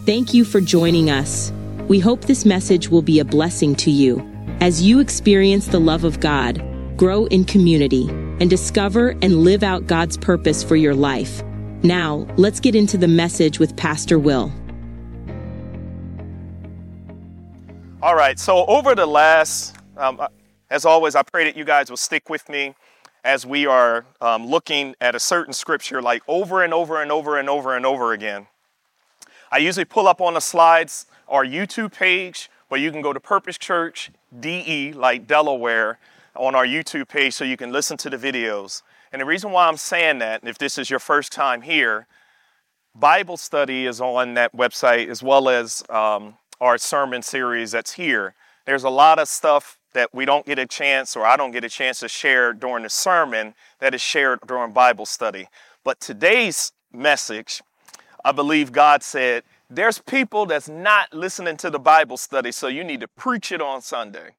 Thank you for joining us. We hope this message will be a blessing to you as you experience the love of God, grow in community, and discover and live out God's purpose for your life. Now, let's get into the message with Pastor Will. All right, so over the last, as always, I pray that you guys will stick with me as we are looking at a certain scripture like over and over and over and over and over again. I usually pull up on the slides our YouTube page, but you can go to Purpose Church DE, like Delaware, on our YouTube page so you can listen to the videos. And the reason why I'm saying that, and if this is your first time here, Bible study is on that website as well as our sermon series that's here. There's a lot of stuff that we don't get a chance, or I don't get a chance to share during the sermon that is shared during Bible study. But today's message, I believe God said, there's people that's not listening to the Bible study, so you need to preach it on Sunday.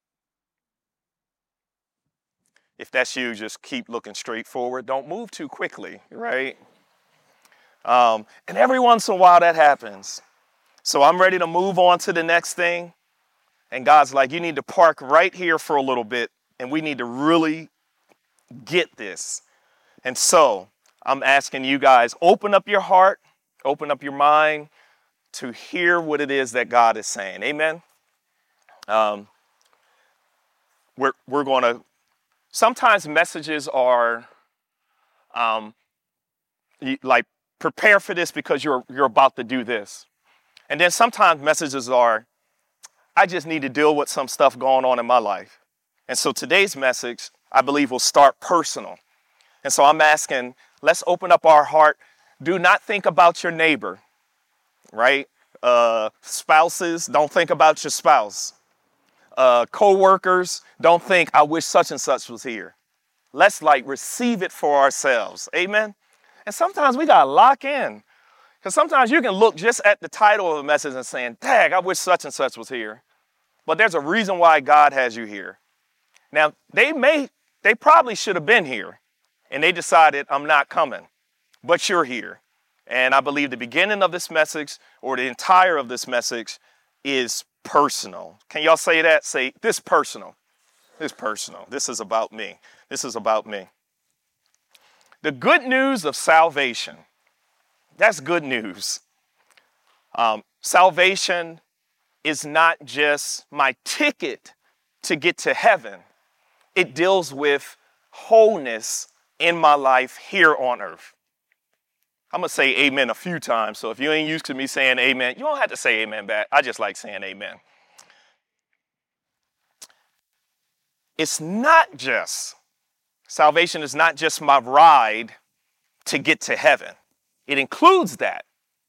If that's you, just keep looking straight forward. Don't move too quickly, right? And every once in a while that happens. So I'm ready to move on to the next thing. And God's like, you need to park right here for a little bit, and we need to really get this. And so I'm asking you guys, open up your heart, open up your mind to hear what it is that God is saying. Amen. We're going to, sometimes messages are like, prepare for this because you're about to do this. And then sometimes messages are, I just need to deal with some stuff going on in my life. And so today's message, I believe, will start personal. And so I'm asking, let's open up our heart. Do not think about your neighbor, right? Spouses, don't think about your spouse. Co-workers, don't think, I wish such and such was here. Let's receive it for ourselves. Amen? And sometimes we got to lock in. Because sometimes you can look just at the title of a message and saying, dang, I wish such and such was here. But there's a reason why God has you here. Now, they probably should have been here. And they decided, I'm not coming. But you're here. And I believe the beginning of this message, or the entire of this message, is personal. Can y'all say that? Say, this personal. This personal. This is about me. This is about me. The good news of salvation. That's good news. Salvation is not just my ticket to get to heaven. It deals with wholeness in my life here on earth. I'm going to say amen a few times. So if you ain't used to me saying amen, you don't have to say amen back. I just like saying amen. It's not just, salvation is not just my ride to get to heaven. It includes that.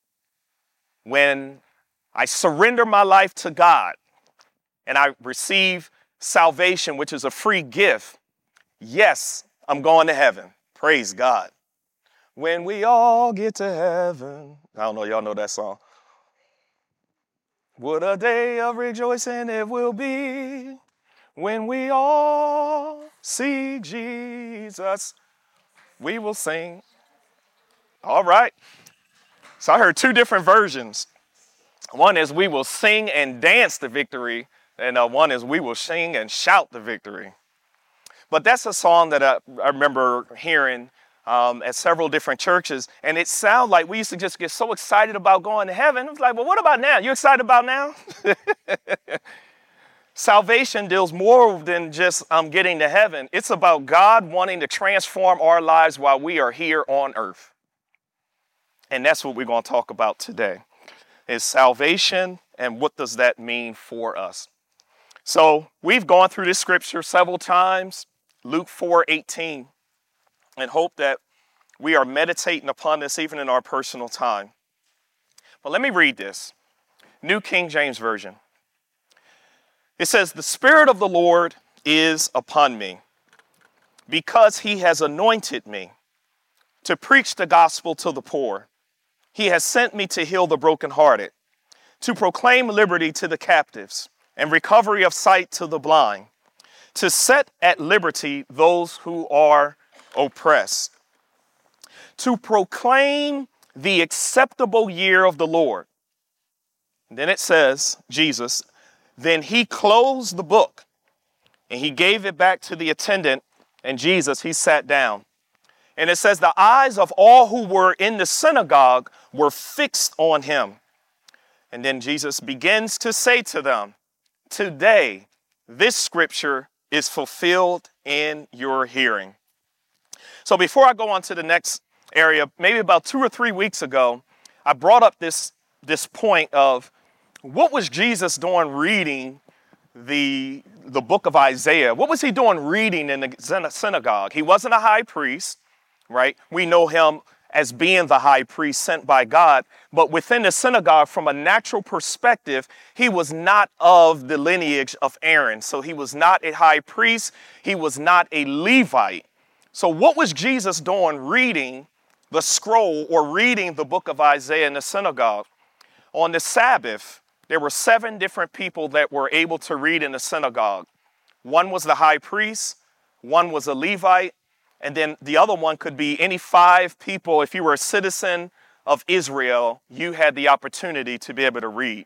When I surrender my life to God and I receive salvation, which is a free gift, yes, I'm going to heaven. Praise God. When we all get to heaven. I don't know, y'all know that song. What a day of rejoicing it will be when we all see Jesus. We will sing. All right. So I heard two different versions. One is we will sing and dance the victory. And one is we will sing and shout the victory. But that's a song that I remember hearing at several different churches. And it sounded like we used to just get so excited about going to heaven. It was like, well, what about now? You excited about now? Salvation deals more than just getting to heaven. It's about God wanting to transform our lives while we are here on earth. And that's what we're going to talk about today, is salvation and what does that mean for us. So we've gone through this scripture several times, Luke 4:18, and hope that we are meditating upon this even in our personal time. But let me read this. New King James Version. It says, the Spirit of the Lord is upon me, because he has anointed me to preach the gospel to the poor. He has sent me to heal the brokenhearted, to proclaim liberty to the captives and recovery of sight to the blind, to set at liberty those who are oppressed, to proclaim the acceptable year of the Lord Then it says, Jesus, then he closed the book and he gave it back to the attendant, and Jesus, he sat down. And it says the eyes of all who were in the synagogue were fixed on him. And then Jesus begins to say to them, today, this scripture is fulfilled in your hearing. So before I go on to the next area, maybe about 2 or 3 weeks ago, I brought up this point of what was Jesus doing reading the book of Isaiah? What was he doing reading in the synagogue? He wasn't a high priest, right? We know him as being the high priest sent by God, but within the synagogue, from a natural perspective, he was not of the lineage of Aaron. So he was not a high priest. He was not a Levite. So what was Jesus doing reading the scroll or reading the book of Isaiah in the synagogue? On the Sabbath, there were 7 different people that were able to read in the synagogue. One was the high priest, one was a Levite, and then the other one could be any 5 people. If you were a citizen of Israel, you had the opportunity to be able to read.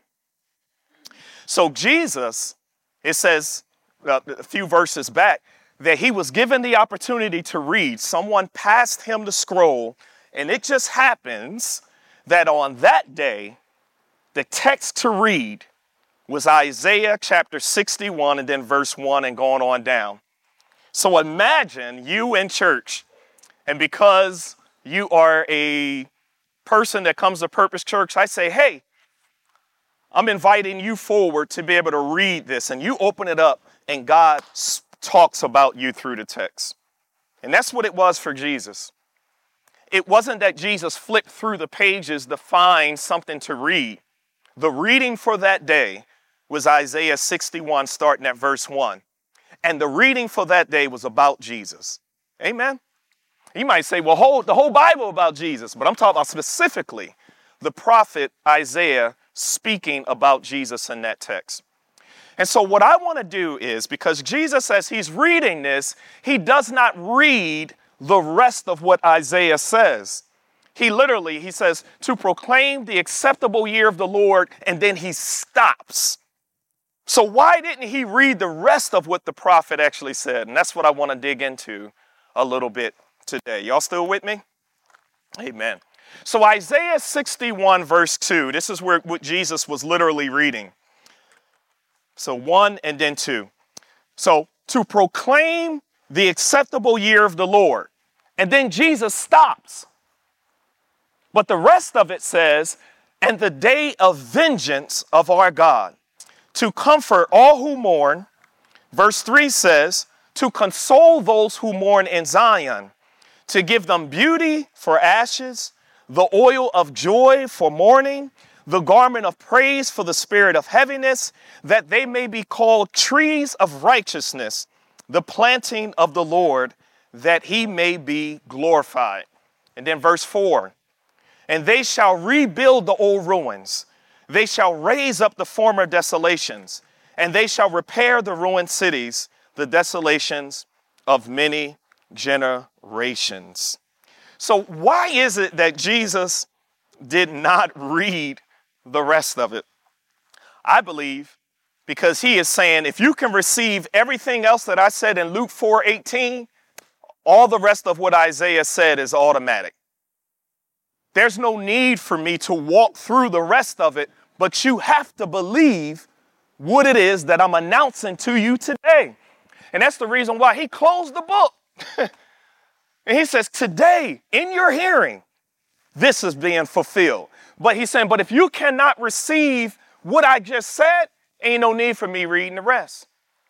So Jesus, it says a few verses back, that he was given the opportunity to read. Someone passed him the scroll, and it just happens that on that day, the text to read was Isaiah chapter 61 and then verse 1 and going on down. So imagine you in church, and because you are a person that comes to Purpose Church, I say, hey, I'm inviting you forward to be able to read this, and you open it up and God talks about you through the text. And that's what it was for Jesus. It wasn't that Jesus flipped through the pages to find something to read. The reading for that day was Isaiah 61, starting at verse 1. And the reading for that day was about Jesus. Amen? You might say, well, the whole Bible about Jesus. But I'm talking about specifically the prophet Isaiah speaking about Jesus in that text. And so what I want to do is, because Jesus, as he's reading this, he does not read the rest of what Isaiah says. He says, to proclaim the acceptable year of the Lord, and then he stops. So why didn't he read the rest of what the prophet actually said? And that's what I want to dig into a little bit today. Y'all still with me? Amen. So Isaiah 61 verse 2, this is what Jesus was literally reading. So 1 and then 2. So to proclaim the acceptable year of the Lord. And then Jesus stops. But the rest of it says, and the day of vengeance of our God, to comfort all who mourn. Verse 3 says, to console those who mourn in Zion, to give them beauty for ashes, the oil of joy for mourning, the garment of praise for the spirit of heaviness, that they may be called trees of righteousness, the planting of the Lord, that he may be glorified. And then verse 4, and they shall rebuild the old ruins. They shall raise up the former desolations, and they shall repair the ruined cities, the desolations of many generations. So why is it that Jesus did not read the rest of it? I believe because he is saying, if you can receive everything else that I said in Luke 4:18, all the rest of what Isaiah said is automatic. There's no need for me to walk through the rest of it, but you have to believe what it is that I'm announcing to you today. And that's the reason why he closed the book. And he says, today, in your hearing, this is being fulfilled. But he's saying, but if you cannot receive what I just said, ain't no need for me reading the rest.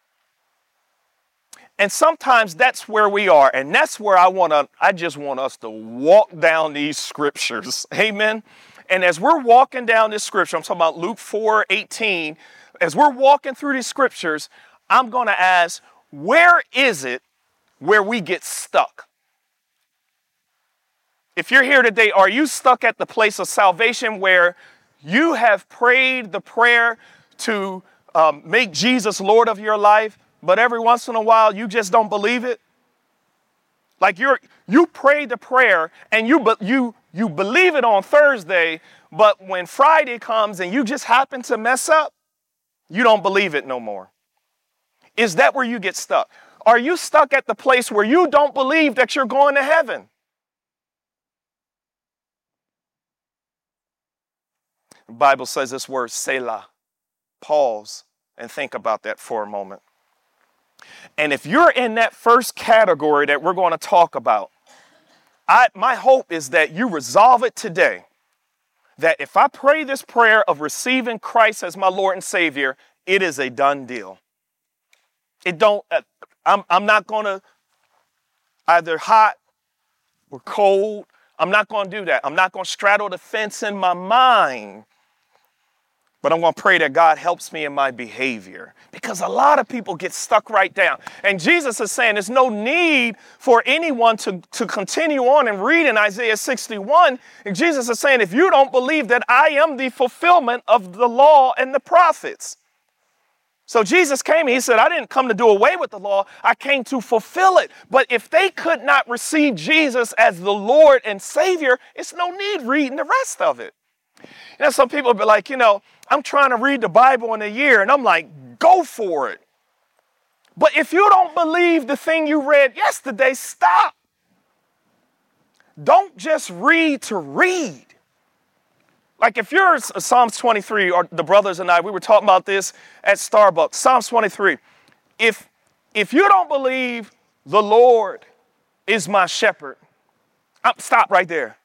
And sometimes that's where we are. And that's where I just want us to walk down these scriptures. Amen. And as we're walking down this scripture, I'm talking about Luke 4:18. As we're walking through these scriptures, I'm going to ask, where is it where we get stuck? If you're here today, are you stuck at the place of salvation where you have prayed the prayer to make Jesus Lord of your life, but every once in a while you just don't believe it? Like you prayed the prayer and you believe it on Thursday, But when Friday comes and you just happen to mess up, you don't believe it no more. Is that where you get stuck? Are you stuck at the place where you don't believe that you're going to heaven? The Bible says this word, Selah. Pause and think about that for a moment. And if you're in that first category that we're going to talk about, my hope is that you resolve it today. That if I pray this prayer of receiving Christ as my Lord and Savior, it is a done deal. I'm not going to either hot or cold. I'm not going to do that. I'm not going to straddle the fence in my mind. But I'm going to pray that God helps me in my behavior. Because a lot of people get stuck right down. And Jesus is saying there's no need for anyone to continue on and read in Isaiah 61. And Jesus is saying, if you don't believe that I am the fulfillment of the law and the prophets. So Jesus came, he said, I didn't come to do away with the law. I came to fulfill it. But if they could not receive Jesus as the Lord and Savior, it's no need reading the rest of it. Some people be like, I'm trying to read the Bible in a year. And I'm like, go for it. But if you don't believe the thing you read yesterday, stop. Don't just read to read. Like if you're Psalms 23, or the brothers and I, we were talking about this at Starbucks. Psalms 23. If you don't believe the Lord is my shepherd, stop right there.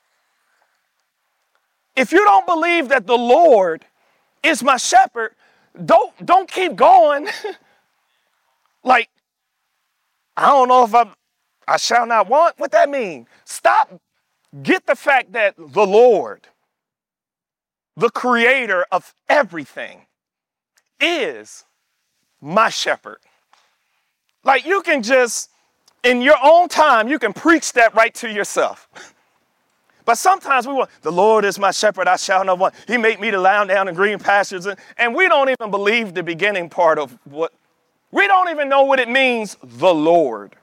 If you don't believe that the Lord is my shepherd, don't keep going. Like, I don't know if I shall not want. What that mean? Stop. Get the fact that the Lord, the creator of everything, is my shepherd. Like you can just, in your own time, you can preach that right to yourself. But sometimes we want, the Lord is my shepherd, I shall not want. He made me to lie down in green pastures. And we don't even believe the beginning part of we don't even know what it means, the Lord.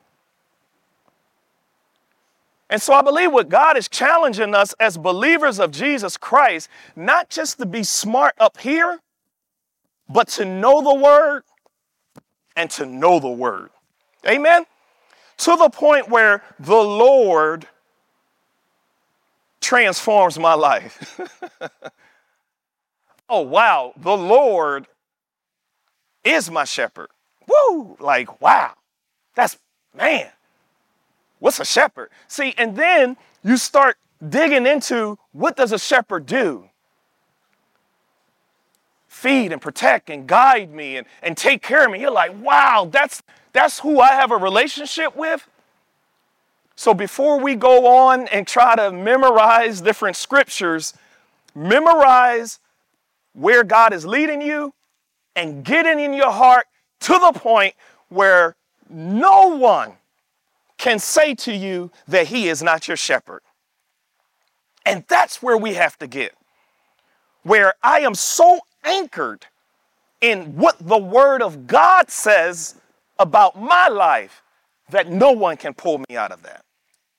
And so I believe what God is challenging us as believers of Jesus Christ, not just to be smart up here, but to know the word and to know the word. Amen? To the point where the Lord transforms my life. Oh, wow. The Lord is my shepherd. Woo! Like, wow. Man. What's a shepherd? See, and then you start digging into what does a shepherd do? Feed and protect and guide me and take care of me. You're like, wow, that's who I have a relationship with. So before we go on and try to memorize different scriptures, memorize where God is leading you and get it in your heart to the point where no one can say to you that he is not your shepherd. And that's where we have to get. Where I am so anchored in what the word of God says about my life that no one can pull me out of that.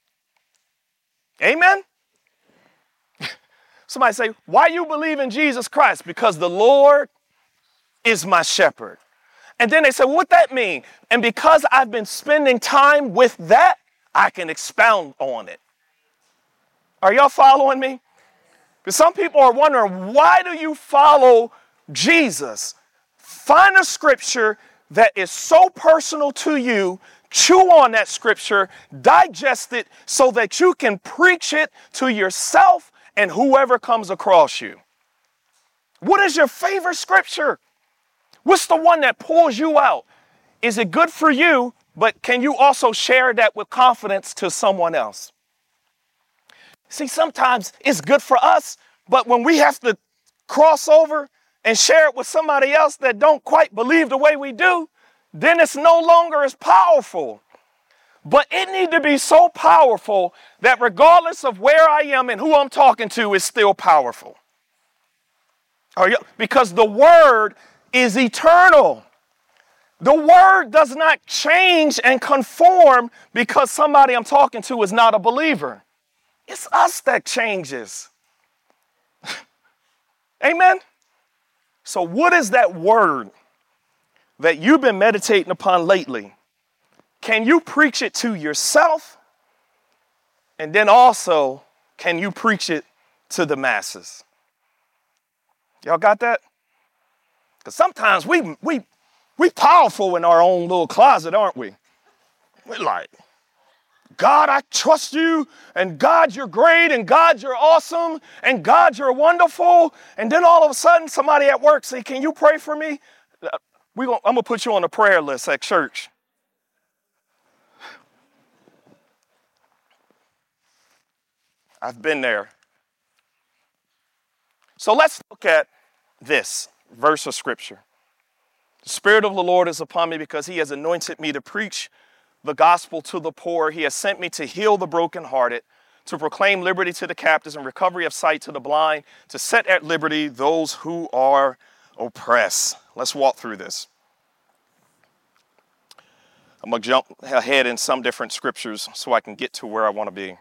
Amen? Somebody say, why you believe in Jesus Christ? Because the Lord is my shepherd. And then they say, well, what that mean? And because I've been spending time with that, I can expound on it. Are y'all following me? Because some people are wondering, why do you follow Jesus? Find a scripture that is so personal to you, chew on that scripture, digest it so that you can preach it to yourself and whoever comes across you. What is your favorite scripture? What's the one that pulls you out? Is it good for you, but can you also share that with confidence to someone else? See, sometimes it's good for us, but when we have to cross over and share it with somebody else that don't quite believe the way we do, then it's no longer as powerful. But it needs to be so powerful that regardless of where I am and who I'm talking to, it's still powerful. Because the word is eternal. The word does not change and conform because somebody I'm talking to is not a believer. It's us that changes. Amen? So what is that word that you've been meditating upon lately? Can you preach it to yourself? And then also, can you preach it to the masses? Y'all got that? Because sometimes we powerful in our own little closet, aren't we? We're like, God, I trust you, and God, you're great, and God, you're awesome, and God, you're wonderful. And then all of a sudden, somebody at work say, can you pray for me? I'm going to put you on the prayer list at church. I've been there. So let's look at this verse of scripture. The Spirit of the Lord is upon me because he has anointed me to preach the gospel to the poor. He has sent me to heal the brokenhearted, to proclaim liberty to the captives and recovery of sight to the blind, to set at liberty those who are oppressed. Let's walk through this. I'm going to jump ahead in some different scriptures so I can get to where I want to be.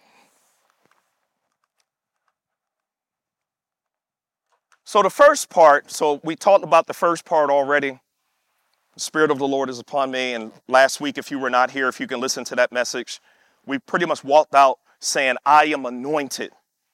So the first part, so we talked about the first part already. The Spirit of the Lord is upon me. And last week, if you were not here, if you can listen to that message, we pretty much walked out saying, I am anointed.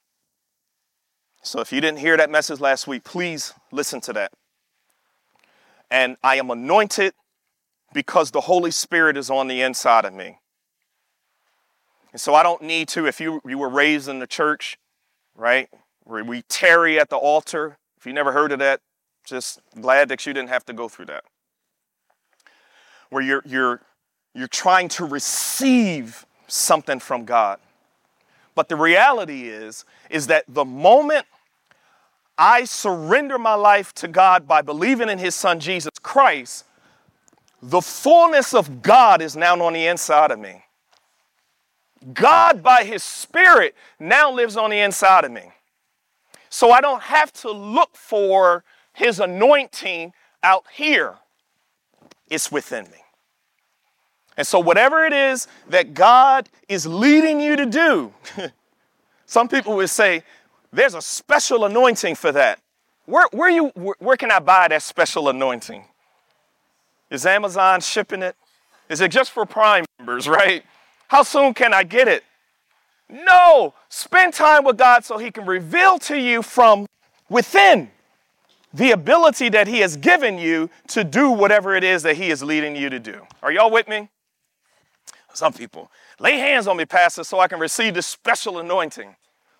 So if you didn't hear that message last week, please listen to that. And I am anointed because the Holy Spirit is on the inside of me. And so I don't need to, if you were raised in the church, right, where we tarry at the altar. If you never heard of that, just glad that you didn't have to go through that. Where you're trying to receive something from God. But the reality is that the moment I surrender my life to God by believing in his son, Jesus Christ, the fullness of God is now on the inside of me. God, by his Spirit, now lives on the inside of me. So I don't have to look for his anointing out here. It's within me. And so whatever it is that God is leading you to do, some people would say, there's a special anointing for that. Where can I buy that special anointing? Is Amazon shipping it? Is it just for Prime members, right? How soon can I get it? No, spend time with God so he can reveal to you from within the ability that he has given you to do whatever it is that he is leading you to do. Are y'all with me? Some people, lay hands on me, Pastor, so I can receive this special anointing.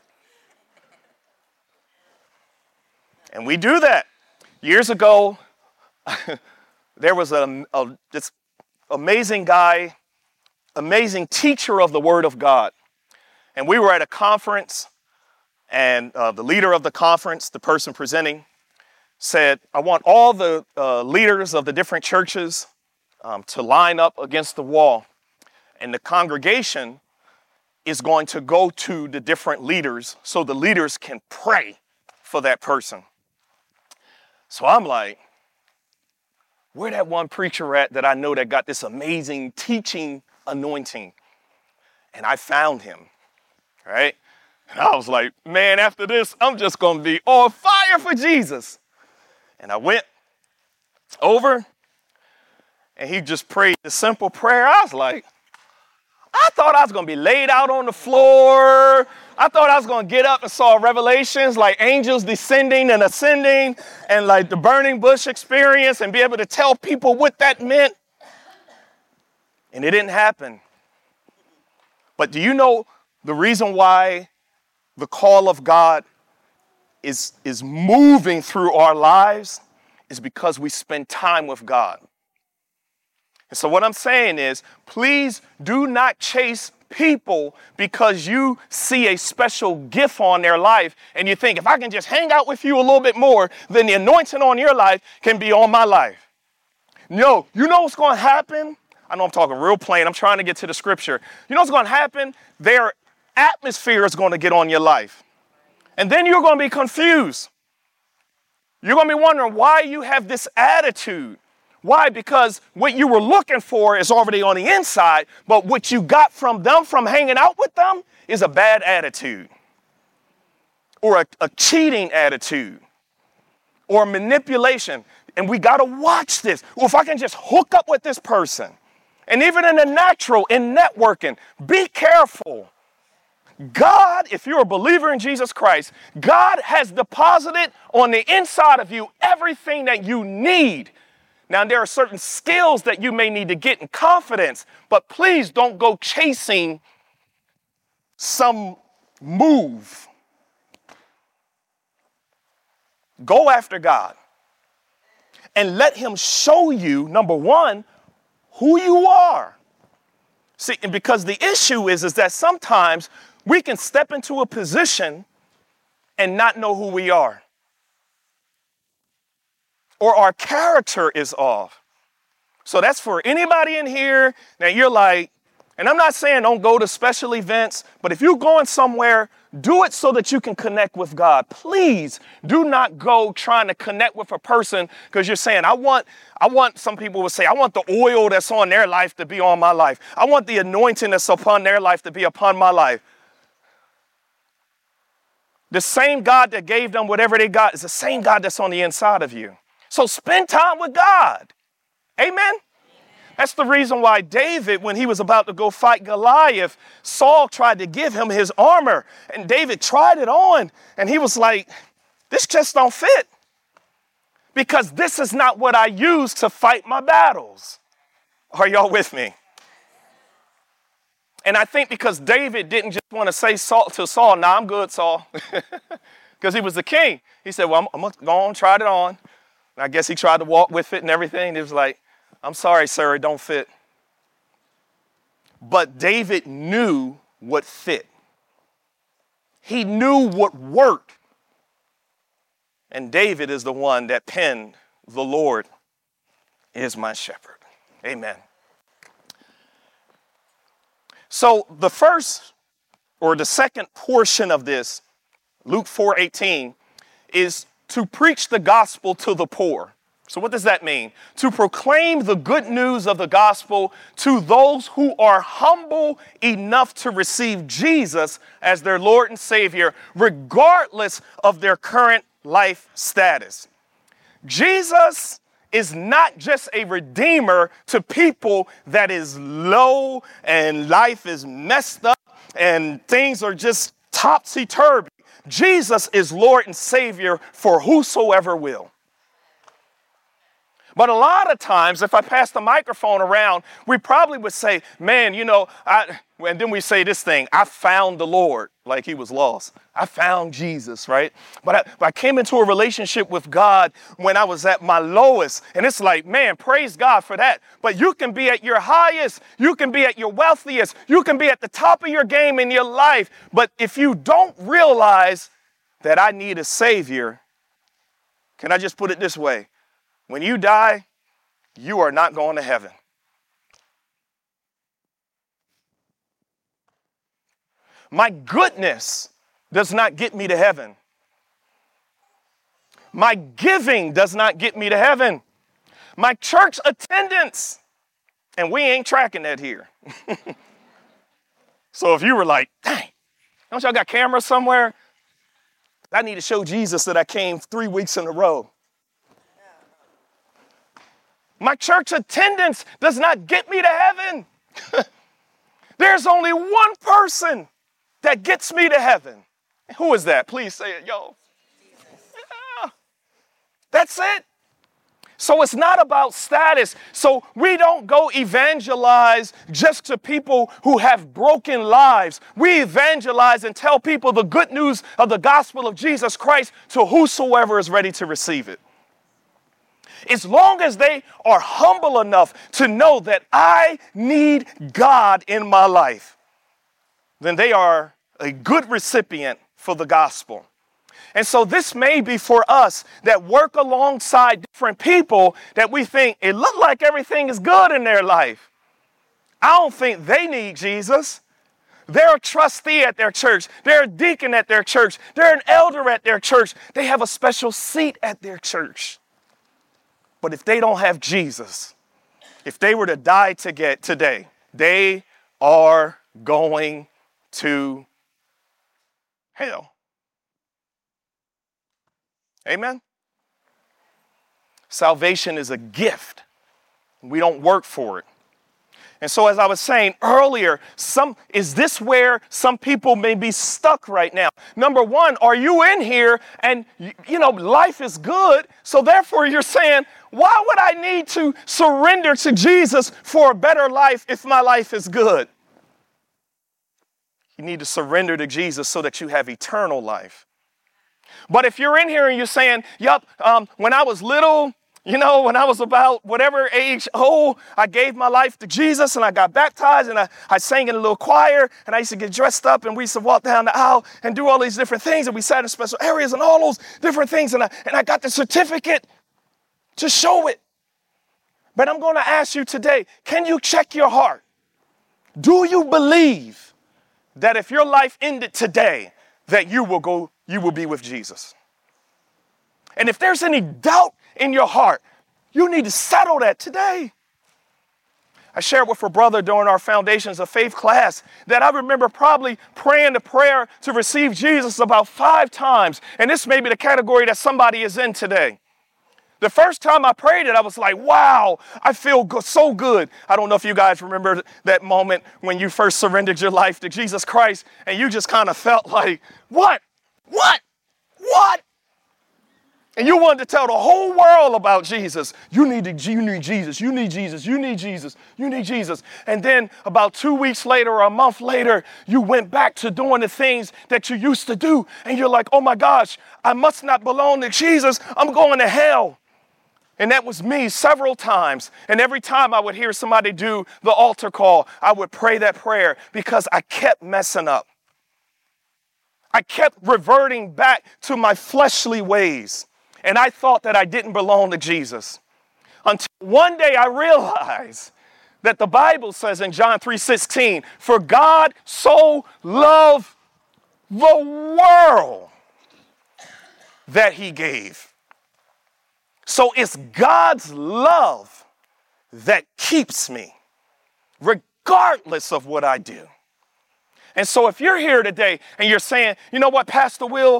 And we do that. Years ago, there was this amazing guy, amazing teacher of the Word of God. And we were at a conference, and the leader of the conference, the person presenting, said, I want all the leaders of the different churches to line up against the wall. And the congregation is going to go to the different leaders so the leaders can pray for that person. So I'm like, where that one preacher at that I know that got this amazing teaching anointing? And I found him. Right? And I was like, man, after this, I'm just going to be on fire for Jesus. And I went over, and he just prayed the simple prayer. I was like, I thought I was going to be laid out on the floor. I thought I was going to get up and saw revelations like angels descending and ascending and like the burning bush experience and be able to tell people what that meant. And it didn't happen. But do you know the reason why the call of God is moving through our lives is because we spend time with God. And so what I'm saying is, please do not chase people because you see a special gift on their life and you think, if I can just hang out with you a little bit more, then the anointing on your life can be on my life. No, you know what's going to happen? I know I'm talking real plain. I'm trying to get to the scripture. You know what's going to happen? Their atmosphere is going to get on your life. And then you're going to be confused. You're going to be wondering why you have this attitude. Why? Because what you were looking for is already on the inside, but what you got from them, from hanging out with them, is a bad attitude or a cheating attitude. or manipulation. And we got to watch this. Well, if I can just hook up with this person, and even in the natural, in networking, be careful. God, if you're a believer in Jesus Christ, God has deposited on the inside of you everything that you need. Now, there are certain skills that you may need to get in confidence, but please don't go chasing some move. Go after God and let him show you, number one, who you are. See, and because the issue is that sometimes we can step into a position and not know who we are. Or our character is off. So that's for anybody in here that you're like, and I'm not saying don't go to special events, but if you're going somewhere, do it so that you can connect with God. Please do not go trying to connect with a person because you're saying, I want, some people would say, I want the oil that's on their life to be on my life. I want the anointing that's upon their life to be upon my life. The same God that gave them whatever they got is the same God that's on the inside of you. So spend time with God. Amen? That's the reason why David, when he was about to go fight Goliath, Saul tried to give him his armor. And David tried it on. And he was like, this just don't fit. Because this is not what I use to fight my battles. Are y'all with me? And I think because David didn't just want to say to Saul, nah, I'm good, Saul. Because he was the king. He said, well, I'm going to go on, try it on. And I guess he tried to walk with it and everything. It was like, I'm sorry, sir, it don't fit. But David knew what fit. He knew what worked. And David is the one that penned, the Lord is my shepherd. Amen. So the first or the second portion of this, Luke 4:18, is to preach the gospel to the poor. So what does that mean? To proclaim the good news of the gospel to those who are humble enough to receive Jesus as their Lord and Savior, regardless of their current life status. Jesus is not just a redeemer to people that is low and life is messed up and things are just topsy-turvy. Jesus is Lord and Savior for whosoever will. But a lot of times, if I pass the microphone around, we probably would say, man, and then we say this thing, I found the Lord, like he was lost. I found Jesus, right? But I came into a relationship with God when I was at my lowest. And it's like, man, praise God for that. But you can be at your highest. You can be at your wealthiest. You can be at the top of your game in your life. But if you don't realize that I need a Savior, can I just put it this way? When you die, you are not going to heaven. My goodness does not get me to heaven. My giving does not get me to heaven. My church attendance, and we ain't tracking that here. So if you were like, dang, don't y'all got cameras somewhere? I need to show Jesus that I came 3 weeks in a row. My church attendance does not get me to heaven. There's only one person that gets me to heaven. Who is that? Please say it, yo. Yeah. That's it. So it's not about status. So we don't go evangelize just to people who have broken lives. We evangelize and tell people the good news of the gospel of Jesus Christ to whosoever is ready to receive it. As long as they are humble enough to know that I need God in my life, then they are a good recipient for the gospel. And so this may be for us that work alongside different people that we think it look like everything is good in their life. I don't think they need Jesus. They're a trustee at their church. They're a deacon at their church. They're an elder at their church. They have a special seat at their church. But if they don't have Jesus, if they were to die today, they are going to hell. Amen? Salvation is a gift. We don't work for it. And so as I was saying earlier, is this where some people may be stuck right now? Number one, are you in here and, life is good, so therefore you're saying, why would I need to surrender to Jesus for a better life if my life is good? You need to surrender to Jesus so that you have eternal life. But if you're in here and you're saying, when I was little, when I was about whatever age, I gave my life to Jesus and I got baptized and I sang in a little choir and I used to get dressed up and we used to walk down the aisle and do all these different things and we sat in special areas and all those different things and I got the certificate to show it. But I'm going to ask you today, can you check your heart? Do you believe that if your life ended today, that you will be with Jesus? And if there's any doubt in your heart, you need to settle that today. I shared with a brother during our Foundations of Faith class that I remember probably praying the prayer to receive Jesus about 5 times. And this may be the category that somebody is in today. The first time I prayed it, I was like, wow, I feel so good. I don't know if you guys remember that moment when you first surrendered your life to Jesus Christ and you just kind of felt like, what? And you wanted to tell the whole world about Jesus. You need Jesus. And then about 2 weeks later or a month later, you went back to doing the things that you used to do. And you're like, oh my gosh, I must not belong to Jesus. I'm going to hell. And that was me several times. And every time I would hear somebody do the altar call, I would pray that prayer because I kept messing up. I kept reverting back to my fleshly ways. And I thought that I didn't belong to Jesus. Until one day I realized that the Bible says in John 3:16, for God so loved the world that he gave. So it's God's love that keeps me, regardless of what I do. And so if you're here today and you're saying, you know what, Pastor Will,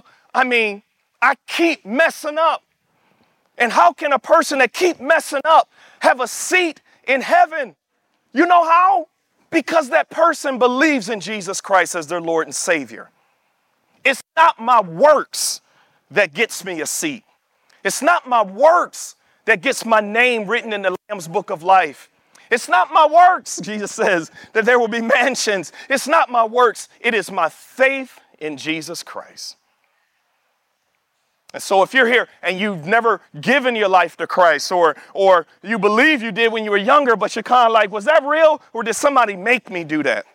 I keep messing up. And how can a person that keep messing up have a seat in heaven? You know how? Because that person believes in Jesus Christ as their Lord and Savior. It's not my works that gets me a seat. It's not my works that gets my name written in the Lamb's Book of Life. It's not my works, Jesus says, that there will be mansions. It's not my works. It is my faith in Jesus Christ. And so if you're here and you've never given your life to Christ or you believe you did when you were younger, but you're kind of like, was that real or did somebody make me do that?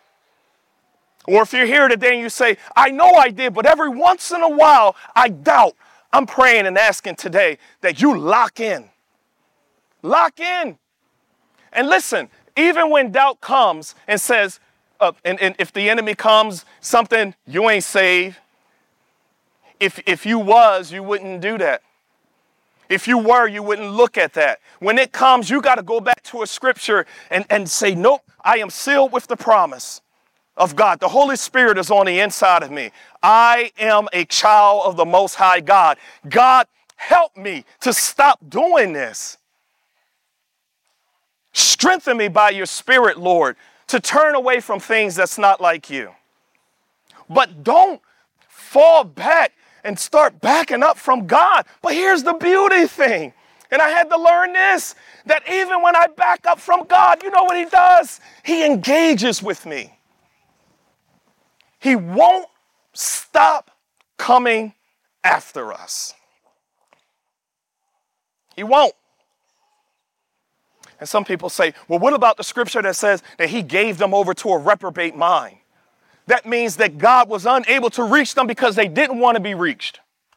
Or if you're here today and you say, I know I did, but every once in a while I doubt. I'm praying and asking today that you lock in. Lock in. And listen, even when doubt comes and says, and if the enemy comes, something, you ain't saved. If you was, you wouldn't do that. If you were, you wouldn't look at that. When it comes, you got to go back to a scripture and say, nope, I am sealed with the promise of God. The Holy Spirit is on the inside of me. I am a child of the Most High God. God, help me to stop doing this. Strengthen me by your Spirit, Lord, to turn away from things that's not like you. But don't fall back and start backing up from God. But here's the beauty thing. And I had to learn this, that even when I back up from God, you know what he does? He engages with me. He won't stop coming after us. He won't. And some people say, well, what about the scripture that says that he gave them over to a reprobate mind? That means that God was unable to reach them because they didn't want to be reached.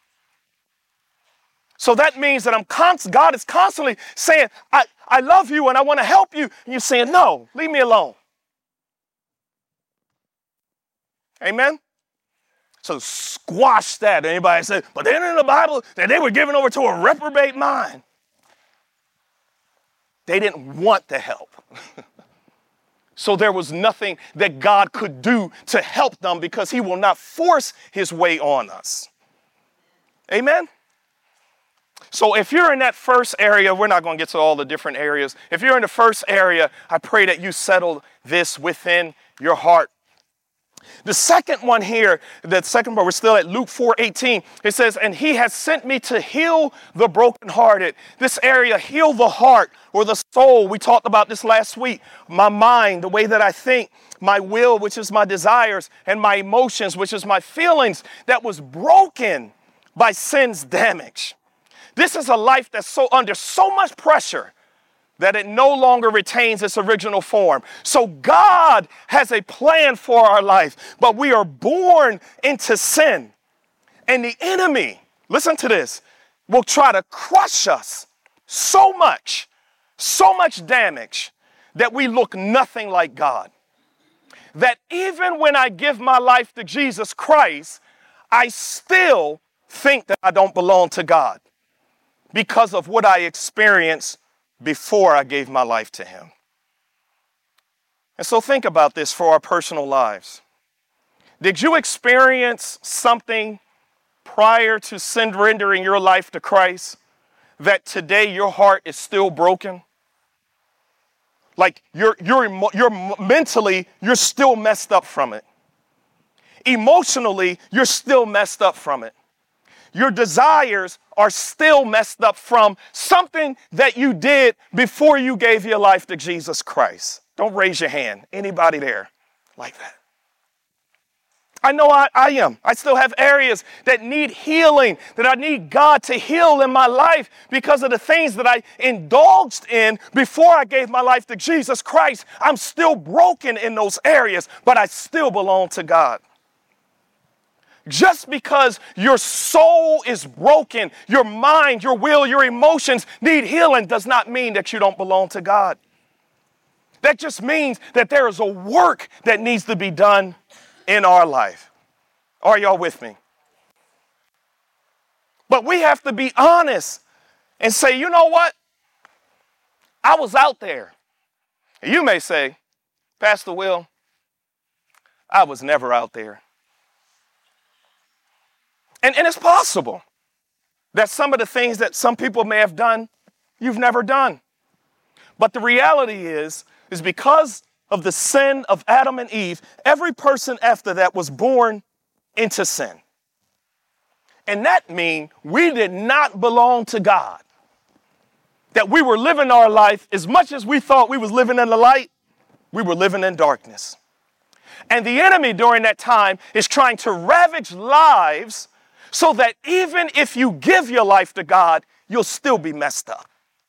So that means that God is constantly saying, I love you and I want to help you. And you're saying, no, leave me alone. Amen? So squash that. Anybody say, but then in the Bible that they were given over to a reprobate mind. They didn't want the help. So there was nothing that God could do to help them because he will not force his way on us. Amen? So if you're in that first area, we're not going to get to all the different areas. If you're in the first area, I pray that you settle this within your heart. The second one here, the second part, we're still at Luke 4:18. It says, and he has sent me to heal the brokenhearted. This area, heal the heart or the soul. We talked about this last week. My mind, the way that I think, my will, which is my desires, and my emotions, which is my feelings, that was broken by sin's damage. This is a life that's so under so much pressure that it no longer retains its original form. So God has a plan for our life, but we are born into sin. And the enemy, listen to this, will try to crush us so much damage that we look nothing like God. That even when I give my life to Jesus Christ, I still think that I don't belong to God because of what I experienced before I gave my life to him. And so think about this for our personal lives. Did you experience something prior to surrendering your life to Christ that today your heart is still broken? Like you're mentally, you're still messed up from it. Emotionally, you're still messed up from it. Your desires are still messed up from something that you did before you gave your life to Jesus Christ. Don't raise your hand. Anybody there like that? I know I am. I still have areas that need healing, that I need God to heal in my life because of the things that I indulged in before I gave my life to Jesus Christ. I'm still broken in those areas, but I still belong to God. Just because your soul is broken, your mind, your will, your emotions need healing does not mean that you don't belong to God. That just means that there is a work that needs to be done in our life. Are y'all with me? But we have to be honest and say, you know what? I was out there. You may say, Pastor Will, I was never out there. And it's possible that some of the things that some people may have done, you've never done. But the reality is because of the sin of Adam and Eve, every person after that was born into sin. And that means we did not belong to God. That we were living our life, as much as we thought we was living in the light, we were living in darkness. And the enemy during that time is trying to ravage lives so that even if you give your life to God, you'll still be messed up.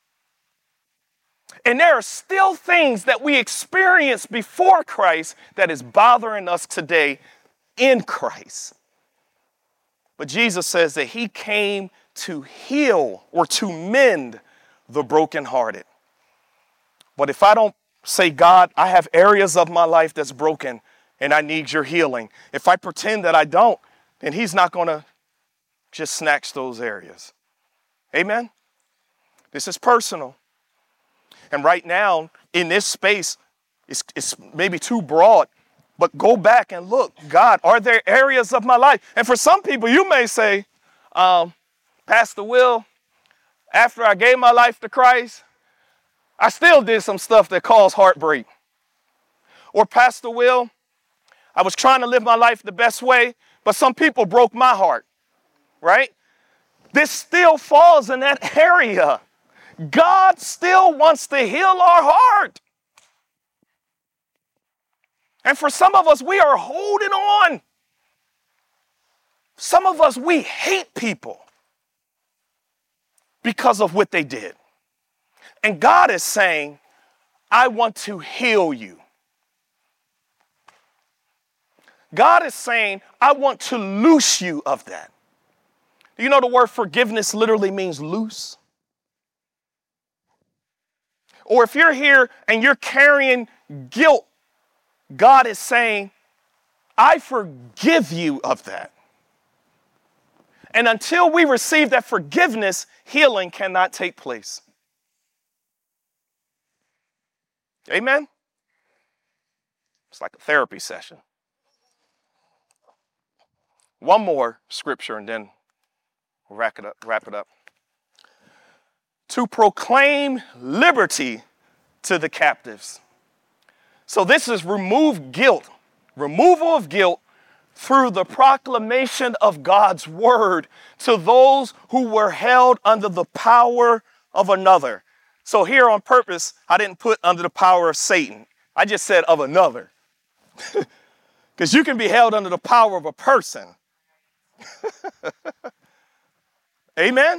And there are still things that we experienced before Christ that is bothering us today in Christ. But Jesus says that he came to heal or to mend the brokenhearted. But if I don't say, God, I have areas of my life that's broken and I need your healing, if I pretend that I don't, then he's not going to just snatch those areas. Amen? This is personal. And right now, in this space, it's maybe too broad, but go back and look. God, are there areas of my life? And for some people, you may say, Pastor Will, after I gave my life to Christ, I still did some stuff that caused heartbreak. Or Pastor Will, I was trying to live my life the best way, but some people broke my heart. Right? This still falls in that area. God still wants to heal our heart. And for some of us, we are holding on. Some of us, we hate people because of what they did. And God is saying, I want to heal you. God is saying, I want to loose you of that. Do you know the word forgiveness literally means loose? Or if you're here and you're carrying guilt, God is saying, I forgive you of that. And until we receive that forgiveness, healing cannot take place. Amen? It's like a therapy session. One more scripture and then we'll wrap it up. to proclaim liberty to the captives. So this is removal of guilt through the proclamation of God's word to those who were held under the power of another. So here on purpose, I didn't put under the power of Satan. I just said of another. Because you can be held under the power of a person. Amen?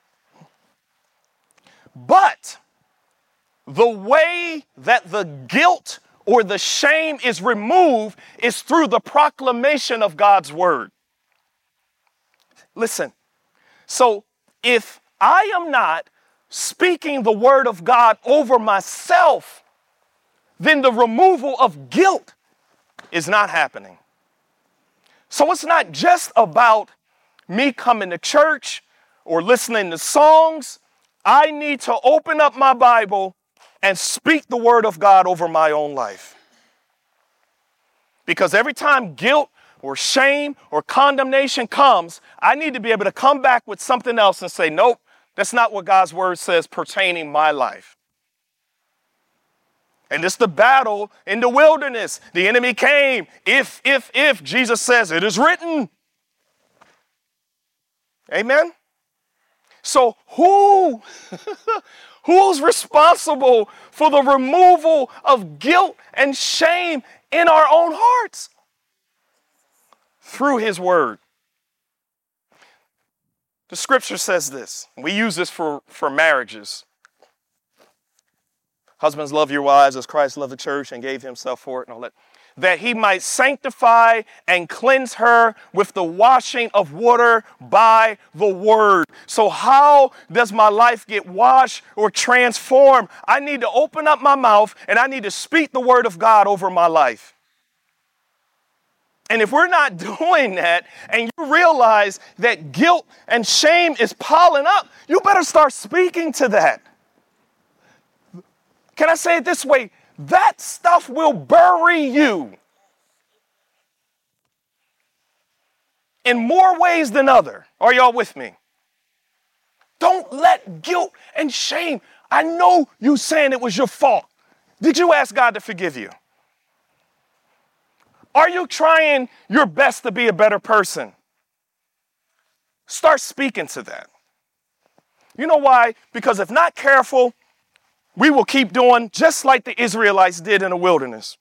But the way that the guilt or the shame is removed is through the proclamation of God's word. Listen, so if I am not speaking the word of God over myself, then the removal of guilt is not happening. So it's not just about me coming to church or listening to songs. I need to open up my Bible and speak the word of God over my own life. Because every time guilt or shame or condemnation comes, I need to be able to come back with something else and say, nope, that's not what God's word says pertaining my life. And it's the battle in the wilderness. The enemy came. If, Jesus says it is written. Amen? So who's responsible for the removal of guilt and shame in our own hearts? Through his word. The scripture says this. We use this for marriages. Husbands, love your wives as Christ loved the church and gave himself for it and all that. That he might sanctify and cleanse her with the washing of water by the word. So how does my life get washed or transformed? I need to open up my mouth and I need to speak the word of God over my life. And if we're not doing that and you realize that guilt and shame is piling up, you better start speaking to that. Can I say it this way? That stuff will bury you in more ways than other. Are y'all with me? Don't let guilt and shame. I know you saying it was your fault. Did you ask God to forgive you? Are you trying your best to be a better person? Start speaking to that. You know why? Because if not careful, we will keep doing just like the Israelites did in the wilderness.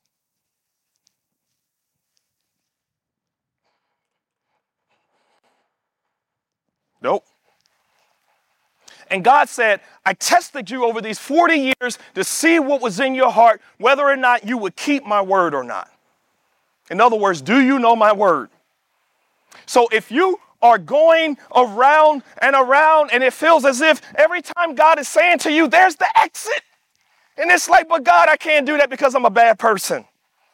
Nope. And God said, I tested you over these 40 years to see what was in your heart, whether or not you would keep my word or not. In other words, do you know my word? So if you are going around and it feels as if every time God is saying to you, there's the exit. And it's like, but God, I can't do that because I'm a bad person.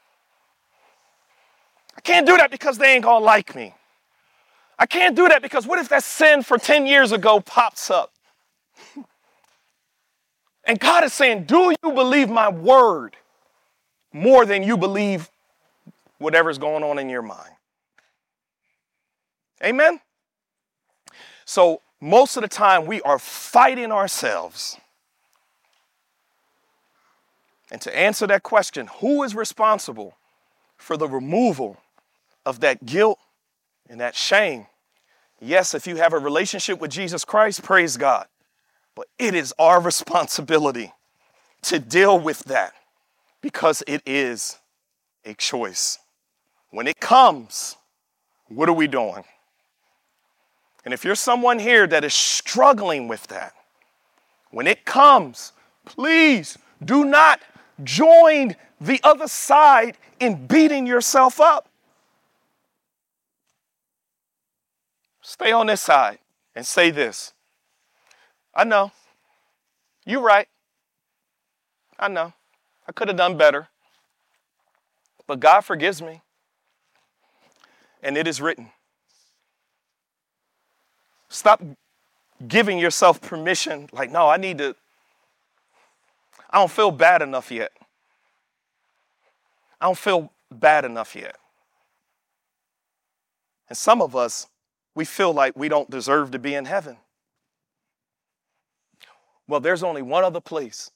I can't do that because they ain't going to like me. I can't do that because what if that sin for 10 years ago pops up? And God is saying, do you believe my word more than you believe whatever's going on in your mind? Amen? So most of the time we are fighting ourselves. And to answer that question, who is responsible for the removal of that guilt and that shame? Yes, if you have a relationship with Jesus Christ, praise God. But it is our responsibility to deal with that because it is a choice. When it comes, what are we doing? And if you're someone here that is struggling with that, when it comes, please do not join the other side in beating yourself up. Stay on this side and say this. I know. You're right. I know. I could have done better. But God forgives me. And it is written. Stop giving yourself permission. Like, no, I don't feel bad enough yet. I don't feel bad enough yet. And some of us, we feel like we don't deserve to be in heaven. Well, there's only one other place.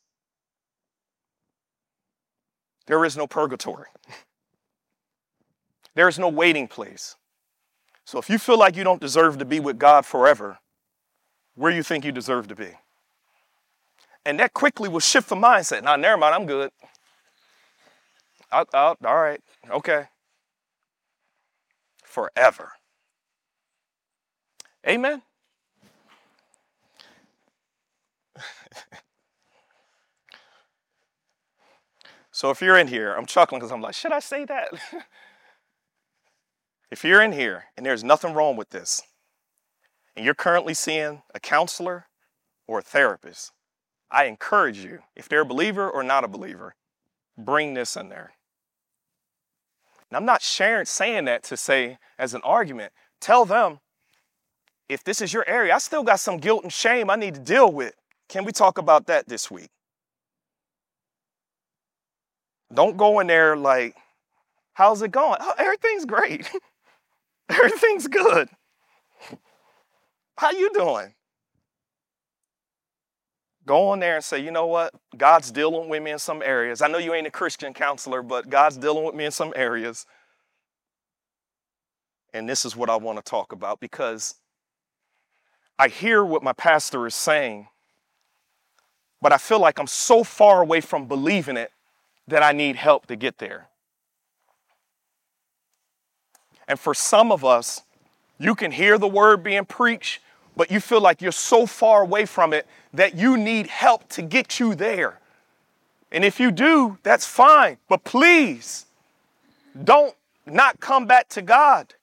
There is no purgatory. There is no waiting place. So if you feel like you don't deserve to be with God forever, where you think you deserve to be? And that quickly will shift the mindset. Nah, never mind, I'm good. All right, okay. Forever. Amen? So if you're in here, I'm chuckling because I'm like, should I say that? If you're in here and there's nothing wrong with this, and you're currently seeing a counselor or a therapist, I encourage you, if they're a believer or not a believer, bring this in there. And I'm not saying that to say as an argument. Tell them, if this is your area, I still got some guilt and shame I need to deal with. Can we talk about that this week? Don't go in there like, how's it going? Oh, everything's great. Everything's good. How you doing? Go in there and say, you know what? God's dealing with me in some areas. I know you ain't a Christian counselor, but God's dealing with me in some areas. And this is what I want to talk about, because I hear what my pastor is saying, but I feel like I'm so far away from believing it that I need help to get there. And for some of us, you can hear the word being preached, but you feel like you're so far away from it that you need help to get you there. And if you do, that's fine. But please, don't not come back to God.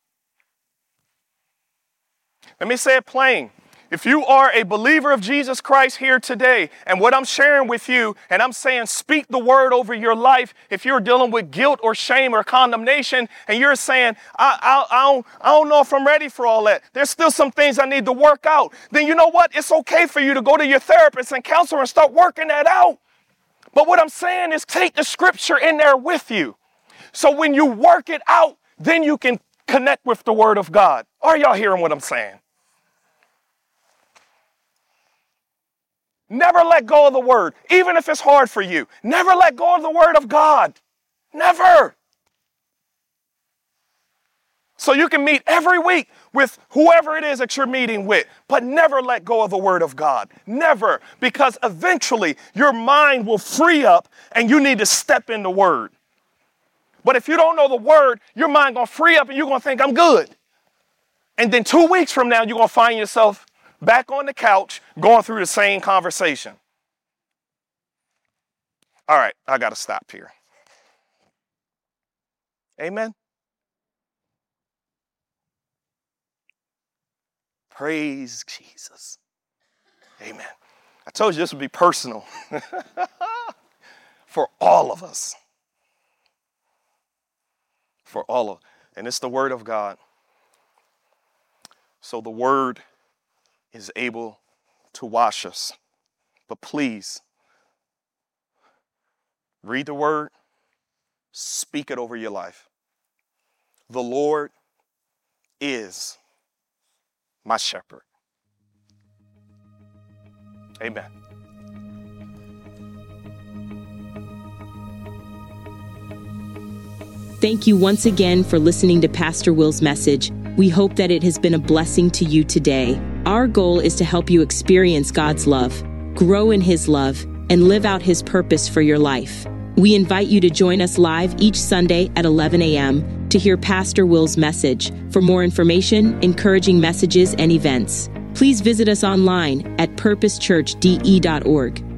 Let me say it plain. If you are a believer of Jesus Christ here today, and what I'm sharing with you, and I'm saying speak the word over your life, if you're dealing with guilt or shame or condemnation, and you're saying, I don't know if I'm ready for all that, there's still some things I need to work out, then you know what? It's okay for you to go to your therapist and counselor and start working that out. But what I'm saying is take the scripture in there with you. So when you work it out, then you can connect with the word of God. Are y'all hearing what I'm saying? Never let go of the word, even if it's hard for you. Never let go of the word of God. Never. So you can meet every week with whoever it is that you're meeting with, but never let go of the word of God. Never. Because eventually your mind will free up and you need to step in the word. But if you don't know the word, your mind going to free up and you're going to think, I'm good. And then 2 weeks from now, you're going to find yourself back on the couch, going through the same conversation. All right, I got to stop here. Amen. Praise Jesus. Amen. I told you this would be personal for all of us. For all of, and it's the word of God. So the word is able to wash us. But please, read the word, speak it over your life. The Lord is my shepherd. Amen. Thank you once again for listening to Pastor Will's message. We hope that it has been a blessing to you today. Our goal is to help you experience God's love, grow in His love, and live out His purpose for your life. We invite you to join us live each Sunday at 11 a.m. to hear Pastor Will's message. For more information, encouraging messages, and events, please visit us online at purposechurchde.org.